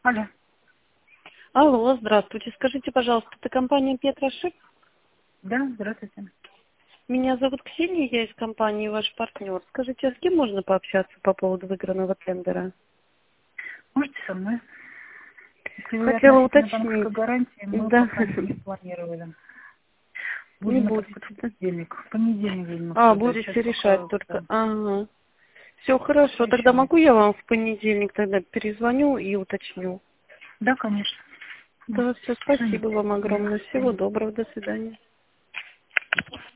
Алло. Алло, здравствуйте. Скажите, пожалуйста, это компания Петрошип? Да, здравствуйте. Меня зовут Ксения, я из компании ваш партнер. Скажите, а с кем можно пообщаться по поводу выигранного тендера? Можете со мной? Если вы Хотела относительно банковской уточнить. гарантии, мы Да, пока не планировали. не Будем это будете. обсуждать в понедельник. В понедельник будем А, обсуждать. Сейчас будете решать пока, только. да, Ага. Все хорошо, пока еще тогда нет. могу я вам в понедельник тогда перезвоню и уточню. Да, конечно. Да, все, Всё, спасибо вам да, огромное. всё. Всего доброго, до свидания.